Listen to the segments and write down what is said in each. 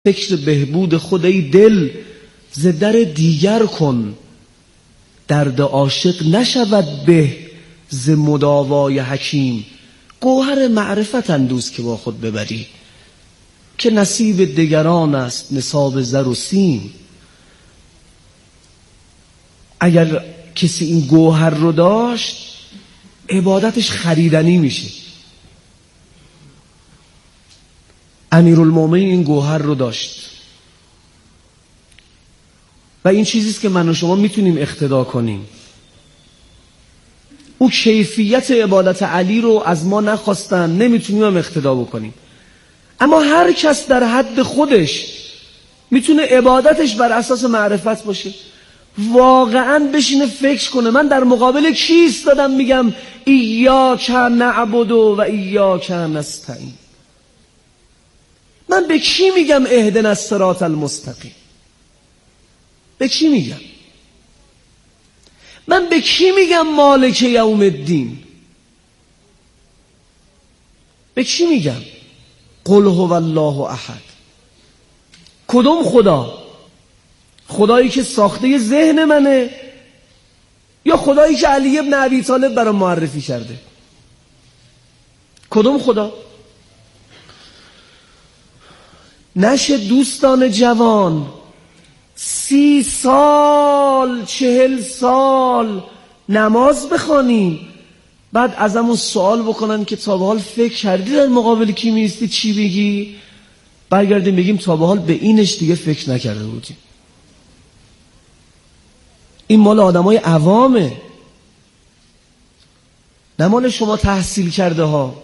فکر بهبود خود ای دل ز در دیگر کن، درد عاشق نشود به ز مداوای حکیم. گوهر معرفت اندوز که با خود ببری، که نصیب دگران است نصاب زر و سیم. اگر کسی این گوهر رو داشت عبادتش خریدنی میشه. امیرالمومنین این گوهر رو داشت و این چیزیست که من و شما میتونیم اقتدا کنیم. او کیفیت عبادت علی رو از ما نخواستن، نمیتونیم هم اقتدا بکنیم، اما هر کس در حد خودش میتونه عبادتش بر اساس معرفت باشه. واقعا بشینه فکر کنه من در مقابل کی ایستادم میگم ایاک نعبد و ایاک نستعین. من به کی میگم اهدنا الصراط المستقیم؟ به کی میگم؟ من به کی میگم مالک یوم الدین؟ به کی میگم قل هو الله احد؟ کدوم خدا؟ خدایی که ساخته ذهن منه یا خدایی که علی ابن ابی طالب برام معرفی کرده؟ کدوم خدا؟ نشه دوستان جوان 30 سال 40 سال نماز بخوانیم بعد ازمون سوال بکنن که تا به حال فکر کردی در مقابل کی میستی چی بگی؟ برگردیم بگیم تا به حال به اینش دیگه فکر نکرده بودیم. این مال آدمای عوامه، نه مال شما تحصیل کرده ها،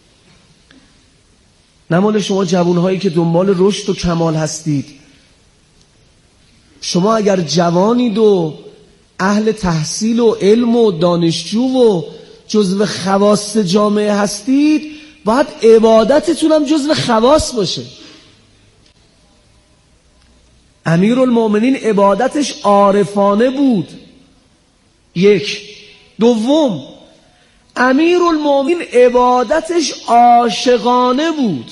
نه مال شما جوانهایی که دنبال رشد و کمال هستید. شما اگر جوانید و اهل تحصیل و علم و دانشجو و جزو خواص جامعه هستید، باید عبادتتون هم جزو خواص باشه. امیرالمومنین عبادتش عارفانه بود. یک. دوم، امیرالمومنین عبادتش عاشقانه بود.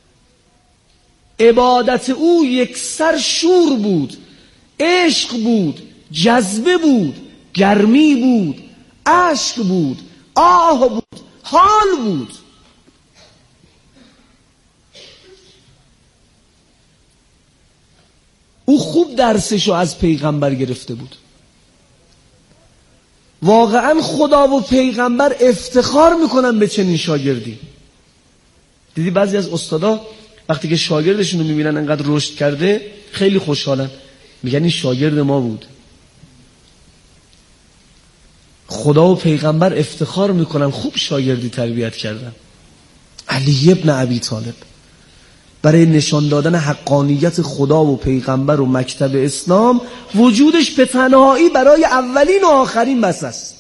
عبادت او یکسر شور بود، عشق بود، جذبه بود، گرمی بود، اشک بود، آه بود، حال بود. او خوب درسشو از پیغمبر گرفته بود. واقعا خدا و پیغمبر افتخار میکنن به چنین شاگردی. دیدی بعضی از استادا وقتی که شاگردشون رو میبینن انقدر رشد کرده خیلی خوشحالن، میگن این شاگرد ما بود. خدا و پیغمبر افتخار میکنن خوب شاگردی تربیت کردن. علی ابن ابی طالب برای نشان دادن حقانیت خدا و پیغمبر و مکتب اسلام وجودش به تنهایی برای اولین و آخرین بس است.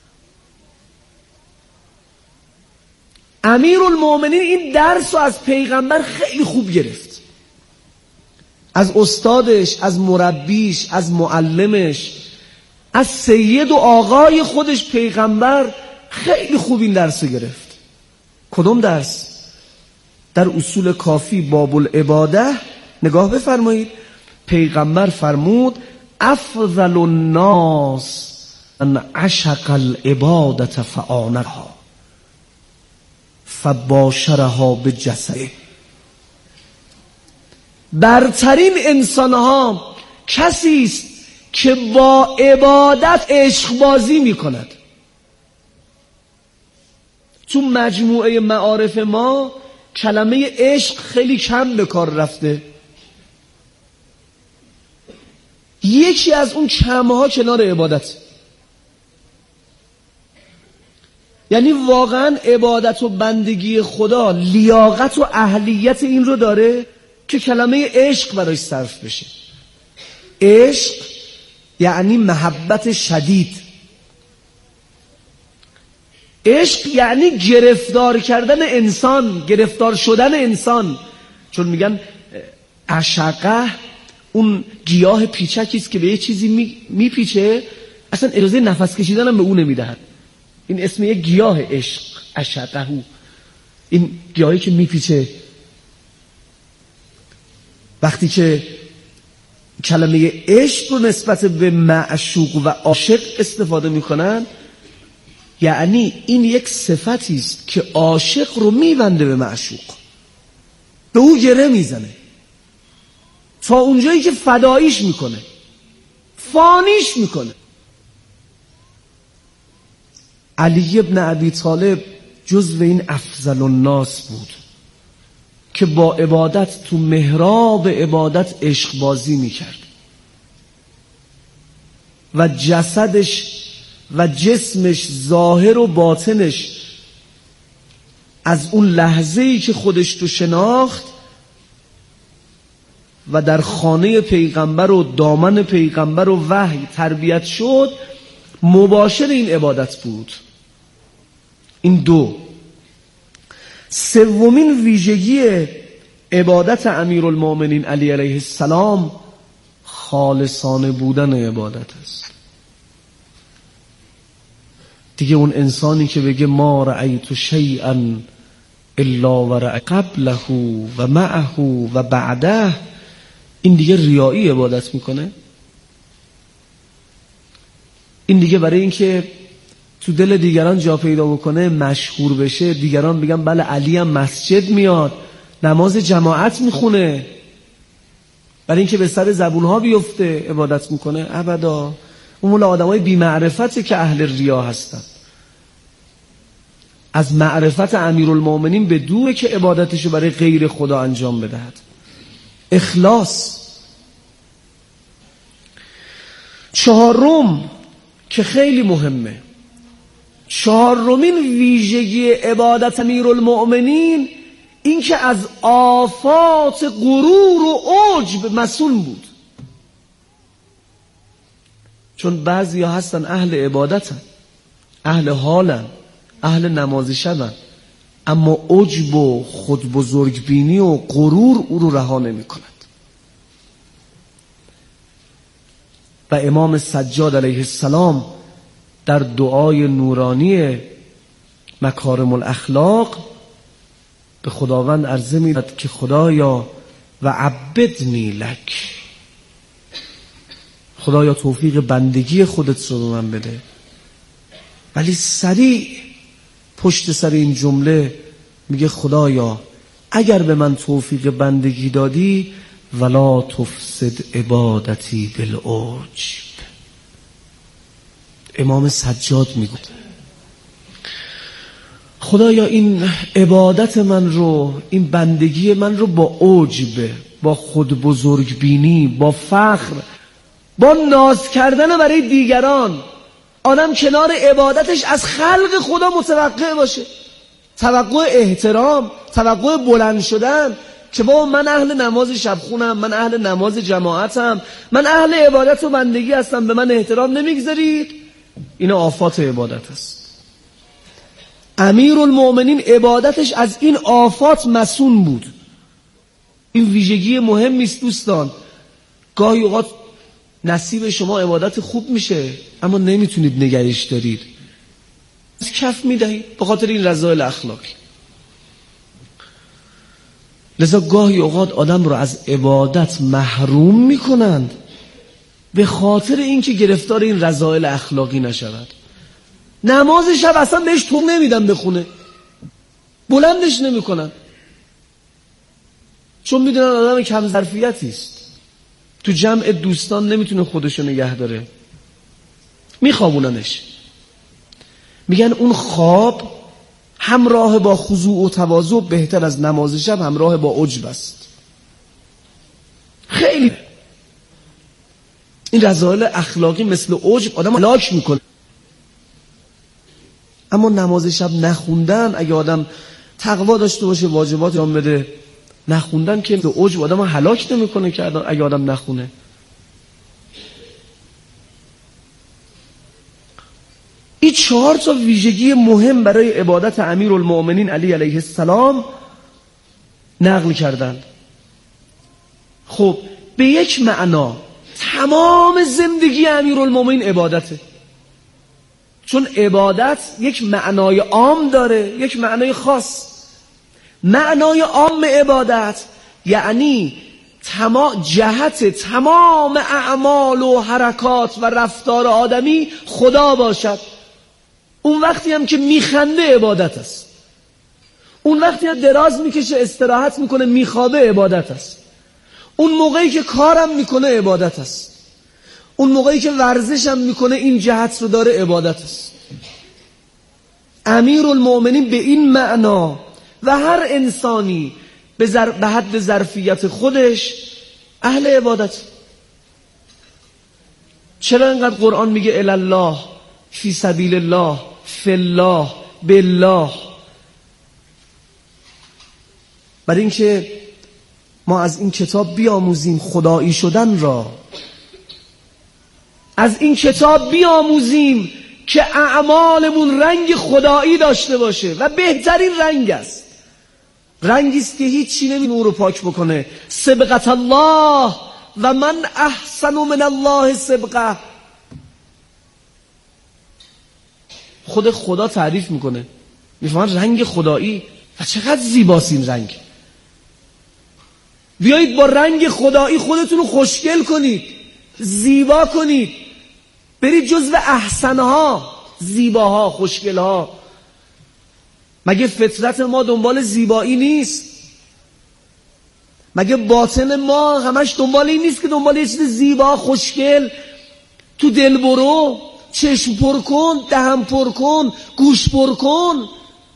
امیرالمومنین این درس رو از پیغمبر خیلی خوب گرفت، از استادش، از مربیش، از معلمش، از سید و آقای خودش پیغمبر خیلی خوب این درس رو گرفت. کدوم درس؟ در اصول کافی باب العباده نگاه بفرمایید. پیغمبر فرمود افضل الناس من عشق العبادة فآنها فباشرها بجسده. برترین انسانها کسی است که با عبادت عشق بازی می کند. تو مجموعه معارف ما کلمه عشق خیلی کم به کار رفته. یکی از اون کمها کنار عبادت. یعنی واقعا عبادت و بندگی خدا لیاقت و اهلیت این رو داره که کلمه عشق برایش صرف بشه. عشق یعنی محبت شدید. عشق یعنی گرفتار کردن انسان، گرفتار شدن انسان. چون میگن عشقه اون گیاه پیچکی است که به یه چیزی میپیچه اصلا اجازه نفس کشیدن هم به اون نمیدهد. این اسم یه گیاه عشق، عشقه. این گیاهی که میپیچه وقتی که کلمه عشق رو نسبت به معشوق و عاشق استفاده میکنن، یعنی این یک صفتی است که عاشق رو میبنده به معشوق، به او گره میزنه تا اونجایی که فداییش میکنه، فانیش میکنه. علی ابن ابی طالب جزو این افضل الناس بود که با عبادت تو محراب عبادت عشق بازی میکرد و جسدش و جسمش، ظاهر و باطنش، از اون لحظه‌ای که خودش تو شناخت و در خانه پیغمبر و دامن پیغمبر و وحی تربیت شد، مباشر این عبادت بود. این دو. سومین ویژگی عبادت امیرالمؤمنین علی علیه السلام خالصانه بودن عبادت است. دیگه اون انسانی که بگه ما رأیت شیئا الا و رأی قبله و معه و بعده، این دیگه ریایی عبادت میکنه. این دیگه برای اینکه تو دل دیگران جا پیدا بکنه، مشهور بشه، دیگران بگن بله علی هم مسجد میاد، نماز جماعت میخونه، برای اینکه به سر زبونها بیفته عبادت میکنه. ابدا. اون مال آدمای بی معرفته که اهل ریا هستن. از معرفت امیرالمؤمنین به دوره که عبادتشو برای غیر خدا انجام بدهد. اخلاص. چهارم که خیلی مهمه، چهارمین ویژگی عبادت امیرالمؤمنین این که از آفات غرور و عجب مسئول بود. چون بعضی ها هستن اهل عبادتن، اهل حالن، اهل نماز شبن، اما عجب و خود بزرگبینی و غرور او رو رها نمی کند. و امام سجاد علیه السلام در دعای نورانی مکارم الاخلاق به خداوند عرضه می‌کرد که خدایا و عبدنی لک، خدایا توفیق بندگی خودت رو به من بده. ولی سریع پشت سر این جمله میگه خدایا اگر به من توفیق بندگی دادی ولا تفسد عبادتی بالعجب. امام سجاد میگه خدایا این عبادت من رو، این بندگی من رو با عجب، با خود بزرگبینی، با فخر، با ناز کردن برای دیگران، آدم کنار عبادتش از خلق خدا متوقع باشه، توقع احترام، توقع بلند شدن، که بابا من اهل نماز شبخونم، من اهل نماز جماعتم، من اهل عبادت و بندگی هستم، به من احترام نمیگذارید. این آفات عبادت است. امیرالمؤمنین عبادتش از این آفات مسئول بود. این ویژگی مهمی است دوستان. گاهی اوقات نصیب شما عبادت خوب میشه اما نمیتونید نگهش دارید، از کف میدهید به خاطر این رذائل اخلاقی. لذا گاهی اوقات آدم رو از عبادت محروم میکنند به خاطر اینکه گرفتار این رذائل اخلاقی نشود. نماز شب اصلا بهش طور نمیدن بخونه، بلندش نمیکنن، چون میدونن آدم کم ظرفیتی است، تو جمع دوستان نمیتونه خودشو نگه داره، میخوابوننش. میگن اون خواب همراه با خضوع و تواضع بهتر از نماز شب همراه با عجب است. خیلی این رذائل اخلاقی مثل عجب آدم هلاک میکنه. اما نماز شب نخوندن، اگه آدم تقوا داشته باشه، واجبات انجام بده، نخوندن که عجب آدم هلاک نمیکنه که اگه آدم نخونه. این 4 تا ویژگی مهم برای عبادت امیرالمؤمنین علی علیه السلام نقل کردند. خب به یک معنا تمام زندگی امیرالمؤمنین عبادته، چون عبادت یک معنای عام داره، یک معنای خاص. معنای عام عبادت یعنی جهت تمام اعمال و حرکات و رفتار آدمی خدا باشد. اون وقتی هم که میخنده عبادت است، اون وقتی هم دراز میکشه استراحت میکنه میخوابه عبادت است، اون موقعی که کارم میکنه عبادت است، اون موقعی که ورزشم میکنه این جهت رو داره عبادت است. امیرالمؤمنین به این معنا و هر انسانی به حد ظرفیت خودش اهل عبادت. چرا اینقدر قرآن میگه الله، فی سبیل الله، فی الله، بالله؟ برای اینکه ما از این کتاب بیاموزیم خدایی شدن را، از این کتاب بیاموزیم که اعمالمون رنگ خدایی داشته باشه و بهترین رنگ است. رنگی است که هیچی نمی نور رو پاک بکنه. سبقت الله و من احسن من الله سبقه. خود خدا تعریف میکنه، میفهمن رنگ خدایی و چقدر زیباست این رنگ. بیایید با رنگ خدایی خودتون رو خوشگل کنید، زیبا کنید، برید جزو احسنها، زیباها، خوشگلها. مگه فطرت ما دنبال زیبایی نیست؟ مگه باطن ما همش دنبال این نیست که دنبال یه چیز زیبا، خوشگل، تو دل برو، چشم پر کن، دهن پر کن، گوش پر کن؟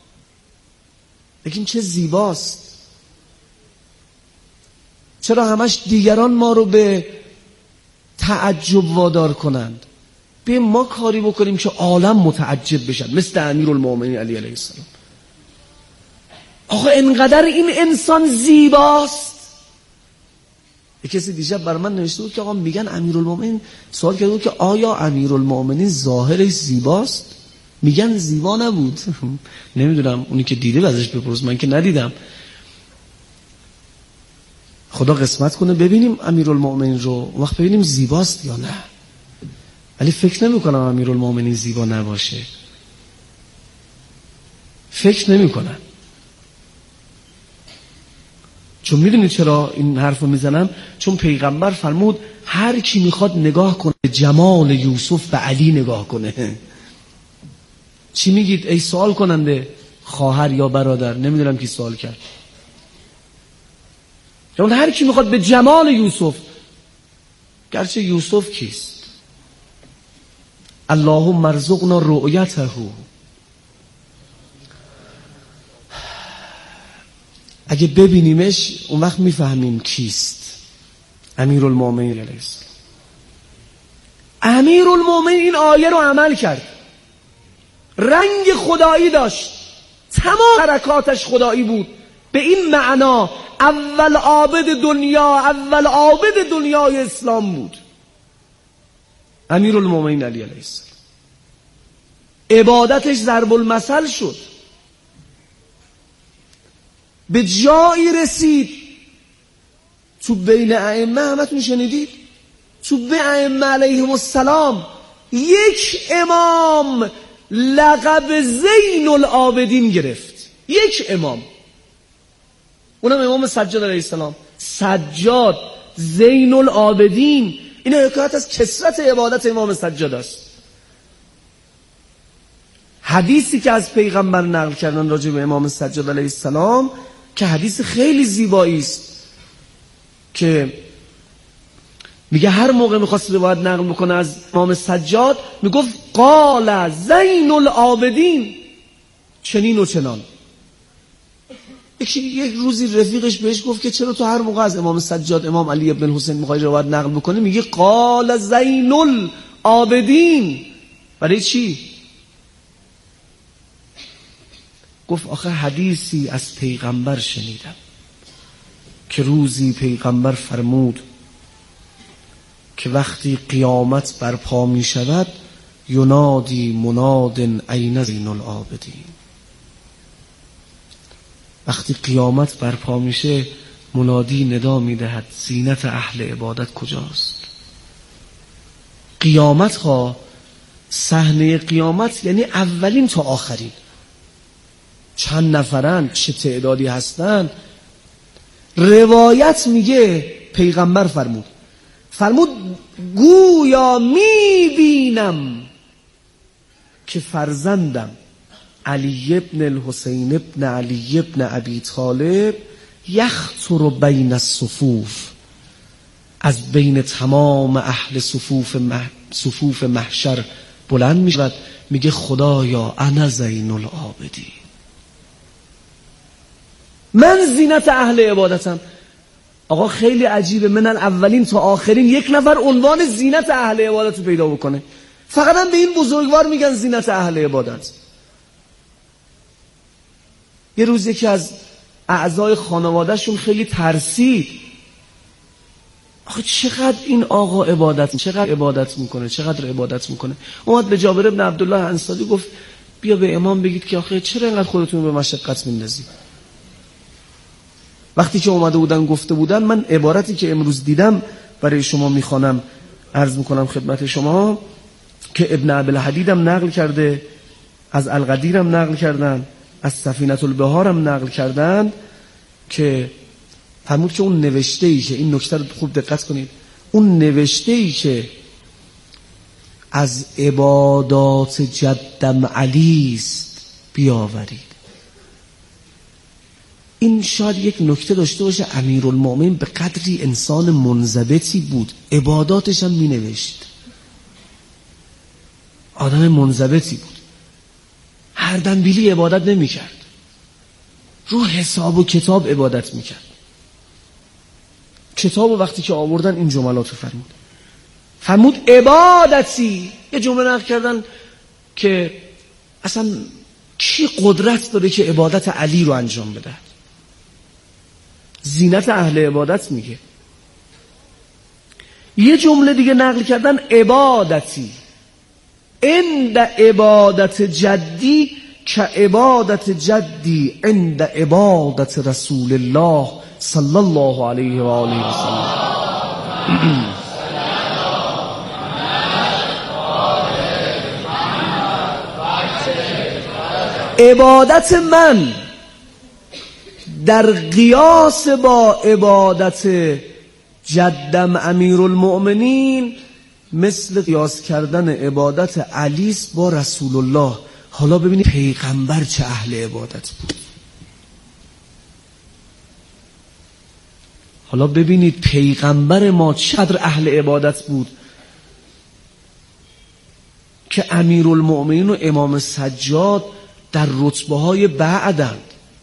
بگیم چه زیباست. چرا همش دیگران ما رو به تعجب وادار کنند؟ بیایم ما کاری بکنیم که عالم متعجب بشن، مثل امیرالمؤمنین علی علیه السلام. آخه انقدر این انسان زیباست. یک کسی دیشب برای من نوشته بود که آقا میگن امیرالمؤمنین، سوال کرده بود که آیا امیرالمؤمنین ظاهرش زیباست؟ میگن زیبا نبود. نمیدونم، اونی که دیده ازش بپرس، من که ندیدم. خدا قسمت کنه ببینیم امیرالمؤمنین رو، اون وقت ببینیم زیباست یا نه. ولی فکر نمی کنم امیرالمؤمنین زیبا نباشه، فکر نمی کنم. چون میدونید چرا این حرف رو میزنم؟ چون پیغمبر فرمود هر کی میخواد نگاه کنه جمال یوسف به علی نگاه کنه. چی میگید ای سوال کننده؟ خواهر یا برادر؟ نمیدونم کی سوال کرد. چون هر کی میخواد به جمال یوسف، گرچه یوسف کیست؟ اللهم ارزقنا رؤیته. اگه ببینیمش اون وقت میفهمیم کیست. امیرالمؤمنین علیه السلام. امیرالمؤمنین این آیه رو عمل کرد، رنگ خدایی داشت، تمام حرکاتش خدایی بود. به این معنا اول عابد دنیای اسلام بود امیرالمؤمنین علی علیه السلام. عبادتش ضرب المثل شد، به جایی رسید تو بین ائمه، همتون شنیدید، تو بین ائمه علیهم السلام یک امام لقب زین العابدین گرفت. یک امام، اونم امام سجاد علیه السلام. سجاد زین العابدین، این حکایت از کثرت عبادت امام سجاد است. حدیثی که از پیغمبر نقل کردن راجع به امام سجاد علیه السلام که حدیث خیلی زیبایی است، که میگه هر موقع میخواست روایت نقل بکنه از امام سجاد میگفت قال زین العابدین چنین و چنان. یک روزی رفیقش بهش گفت که چرا تو هر موقع از امام سجاد امام علی ابن الحسین میخوای روایت نقل بکنی میگه قال زین العابدین؟ برای چی؟ گفت آخه حدیثی از پیغمبر شنیدم که روزی پیغمبر فرمود که وقتی قیامت برپا می شود ینادی مناد این زین العابدین. وقتی قیامت برپا میشه منادی ندا میدهد زینت اهل عبادت کجاست؟ قیامت ها، صحنه قیامت یعنی اولین تا آخرین. چند نفرن، چه تعدادی هستن؟ روایت میگه پیغمبر فرمود گویا میبینم که فرزندم علی ابن الحسین ابن علی ابن ابی طالب یخطر بین الصفوف، از بین تمام اهل صفوف محشر بلند میشود، میگه خدایا انا زین العابدین، من زینت اهل عبادتم. آقا خیلی عجیبه، من الاولین تا آخرین یک نفر عنوان زینت اهل عبادت رو پیدا بکنه. فقط هم به این بزرگوار میگن زینت اهل عبادت. یه روز یکی از اعضای خانوادهشون خیلی ترسید، آخه چقدر این آقا چقدر عبادت میکنه. اومد به جابر ابن عبدالله انصاری گفت بیا به امام بگید که آخه چرا اینقدر خودتون به مشقت میندازید. وقتی که اومده بودن گفته بودن، من عبارتی که امروز دیدم برای شما میخوانم، عرض میکنم خدمت شما که ابن ابوالحدید هم نقل کرده، از القدیر هم نقل کردن، از سفینة البحار هم نقل کردن، که فرمود که اون نوشته‌ای که، این نکته رو خوب دقت کنید، اون نوشته‌ای که از عبادات جدم علی است بیاورید. این شاید یک نکته داشته باشه، امیرالمومنین به قدری انسان منضبطی بود، عباداتش هم می نوشت، آدم منضبطی بود، هر دنبیلی عبادت نمی کرد، رو حساب و کتاب عبادت می کرد. کتاب وقتی که آوردن این جملات رو فرمود عبادتی. یه جمله نقل کردن که اصلا کی قدرت داره که عبادت علی رو انجام بده؟ زینت اهل عبادت میگه. یه جمله دیگه نقل کردن عبادتی عند عبادت جدی که عبادت جدی عند عبادت رسول الله صلی الله علیه و آله و سلم. عبادت من در قیاس با عبادت جدم امیرالمؤمنین مثل قیاس کردن عبادت علی است با رسول الله. حالا ببینید پیغمبر چه اهل عبادت بود. حالا ببینید پیغمبر ما چقدر اهل عبادت بود که امیرالمؤمنین و امام سجاد در رتبه‌های بعدند.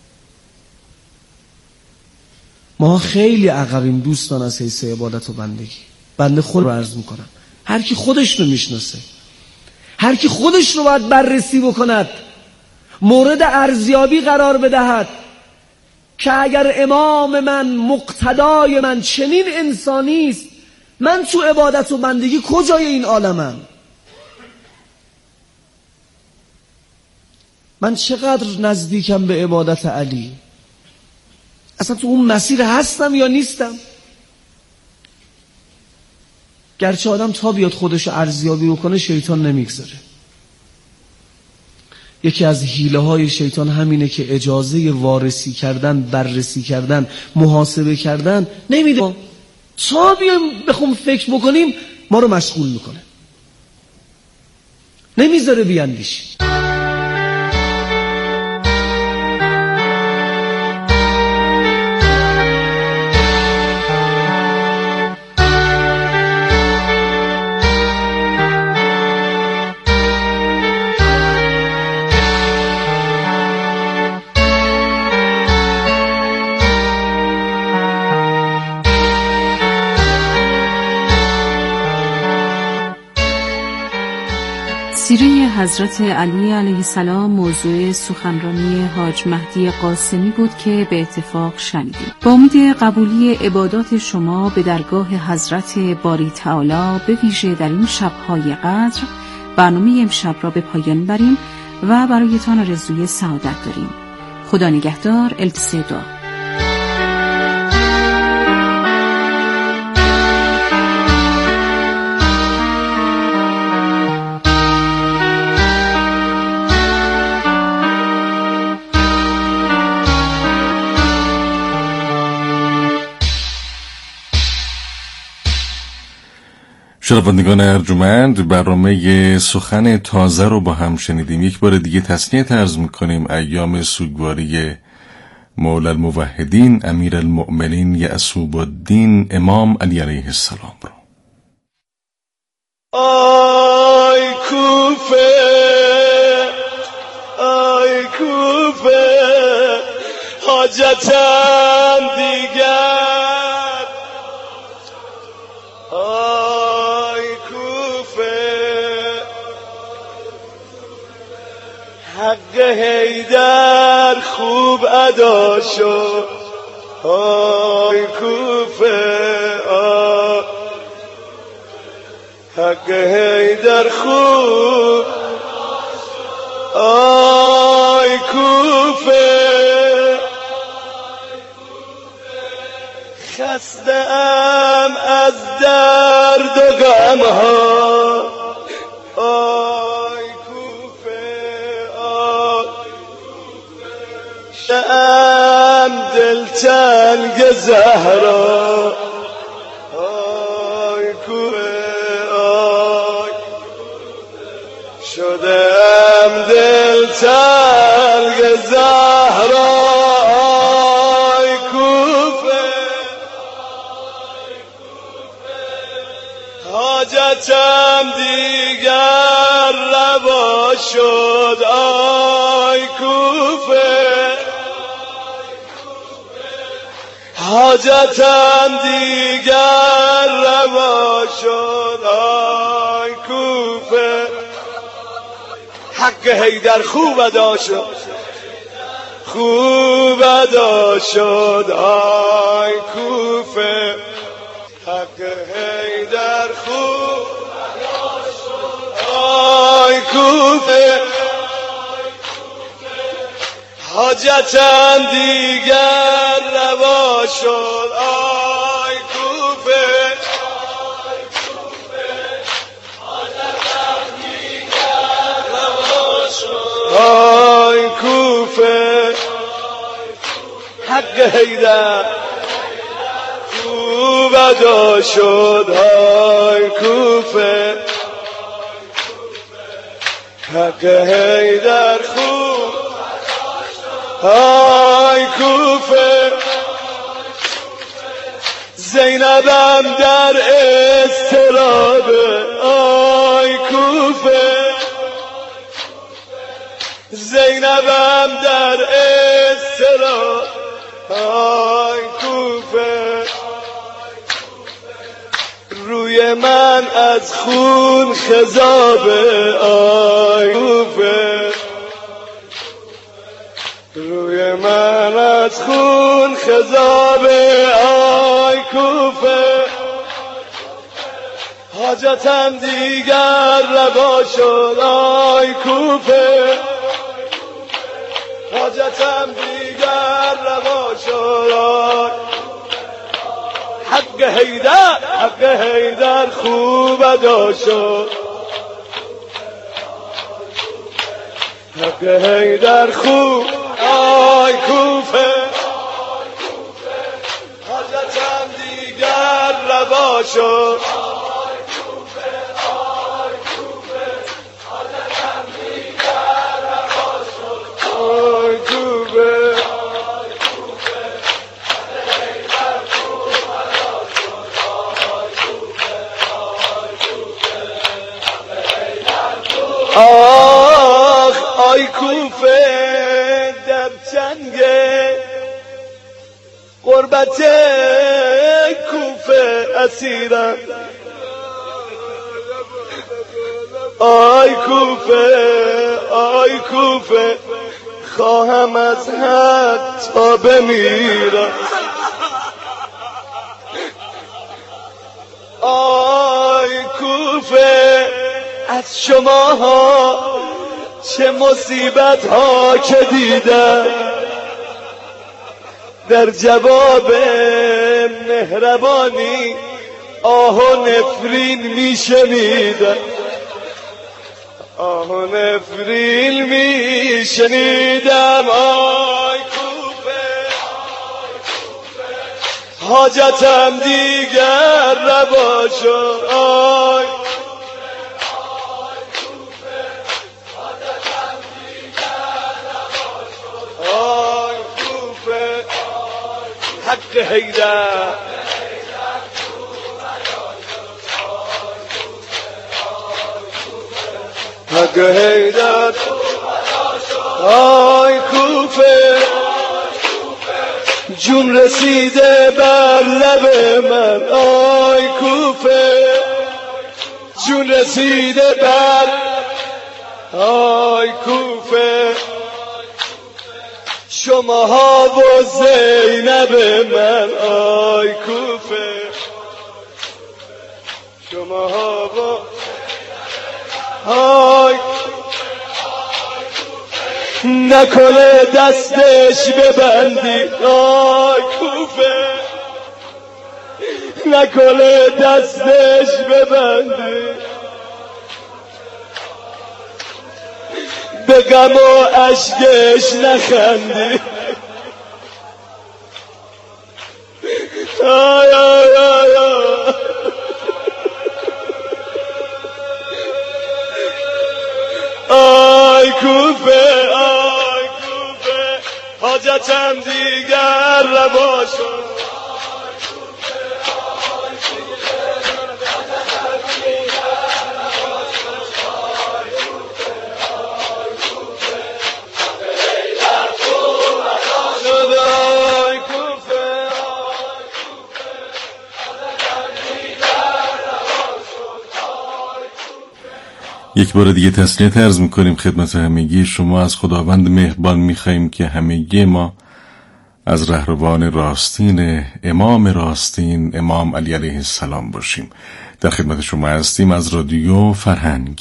ما خیلی عقبیم دوستان از حیث عبادت و بندگی. بنده خود رو عرض میکنم، هر کی خودش رو میشناسه، هر کی خودش رو باید بررسی بکند، مورد ارزیابی قرار بدهد که اگر امام من، مقتدای من چنین انسانی است، من تو عبادت و بندگی کجای این عالمم؟ من چقدر نزدیکم به عبادت علی؟ اصلا تو اون مسیر هستم یا نیستم؟ گرچه آدم تا بیاد خودشو ارزیابی بکنه شیطان نمیگذاره. یکی از حیله های شیطان همینه که اجازه وارسی کردن، بررسی کردن، محاسبه کردن نمیده. تا بیام بخوام فکر بکنیم ما رو مشغول میکنه، نمیذاره بیاندیشیم. سیره حضرت علی علیه السلام موضوع سخنرانی حاج مهدی قاسمی بود که به اتفاق شنیدید. با امید قبولی عبادات شما به درگاه حضرت باری تعالی، به ویژه در این شب‌های قدر، برنامه امشب را به پایان بریم و برایتان آرزوی سعادت داریم. خدا نگهدار. التماس دعا. شنوندگان ارجمند، برنامه سخن تازه رو با هم شنیدیم. یک بار دیگه تسلیت عرض میکنیم ایام سوگواری مولا الموحدین امیر المؤمنین یعصوب الدین امام علی علیه السلام رو. آی کوفه، آی کوفه، حاجتم دیگر. آی کوفه، حق حیدر خوب ادا شد. آی کوفه، حق حیدر خوب. آی کوفه، خسته ام از درد و غم ها. آی کوفه، شام دلتنگ زهرا. آی کوفه، شدم دلتنگ زهرا. آی کوفه، حاجتم دیگر روا شد. آی کوفه، حاجتم دیگر روا شد. آی کوفه، حق حیدر خوب ادا شد، خوب ادا شد. آی کوفه، حق حیدر خوب ادا شد. آی کوفه، حاجتم دیگر روا شد. آی کوفه، آی کوفه، حق حیدر خوب ادا شد. آی کوفه، حق حیدر خوب. آی کوفه، زینبم در اضطرابه. آی کوفه، زینبم در اضطراب. آی کوفه، روی من از خون خضابه. آی کوفه، روی من از خون خضابه. آی کوفه، حاجتم دیگر روا شد. آی کوفه، حاجتم دیگر روا شد. حق حیدر، حق حیدر خوب ادا شد. حق حیدر خوب. آی کوفه، حاجتم دیگر روا شد. آخ آی کوفه، در جنگ غربت کوفه اسیرم. آی کوفه، آی کوفه، خواهم از حد تا بمیرم. آی کوفه، از شماها چه مصیبت ها که دیدم، در جواب مهربانی آه و نفرین میشنیدم. آه و نفرین میشنیدم. آی کوفه، حاجتم دیگر روا شد. آی حق حیدر حق حیدر آی کوفه جون رسیده بر لب من آی کوفه جون رسیده بر آی کوفه شماها و زینب من آی کوفه شماها و آی نکنه دستش ببندی آی کوفه نکنه دستش ببندی به غم و اشکش نخندی آی آی آی آی آی کوفه آی کوفه حاجتم دیگر روا شد یک بار دیگه تسلیت عرض میکنیم خدمت همگی شما. از خداوند مهربان میخواییم که همگی ما از رهروان راستین امام راستین امام علی علیه السلام باشیم. در خدمت شما هستیم از رادیو فرهنگ.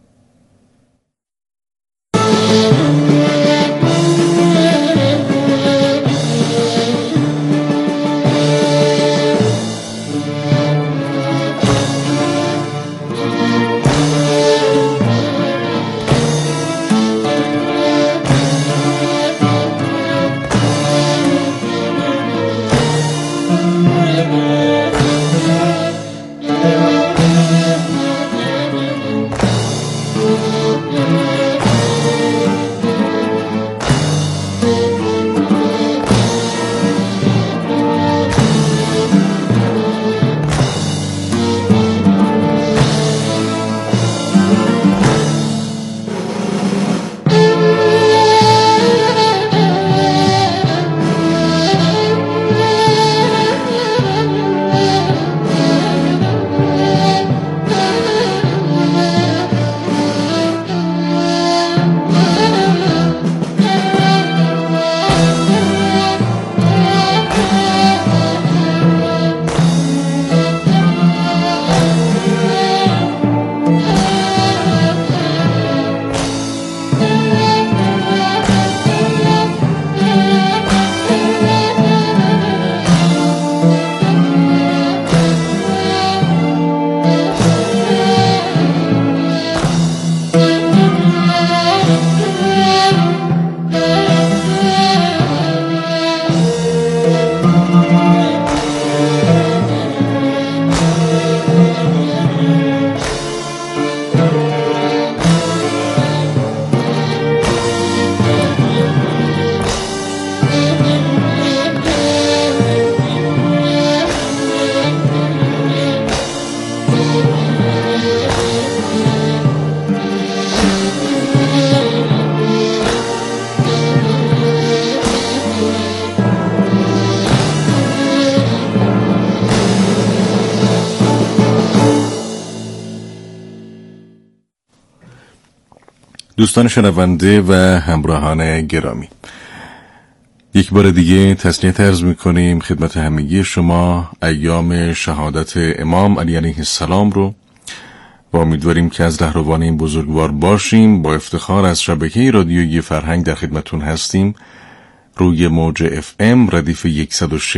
دوستان شنونده و همراهان گرامی، یک بار دیگه تسلیت عرض میکنیم خدمت همگی شما ایام شهادت امام علی علیه السلام رو و امیدواریم که از رهروان این بزرگوار باشیم. با افتخار از شبکه رادیویی فرهنگ در خدمتون هستیم روی موج FM ردیف 106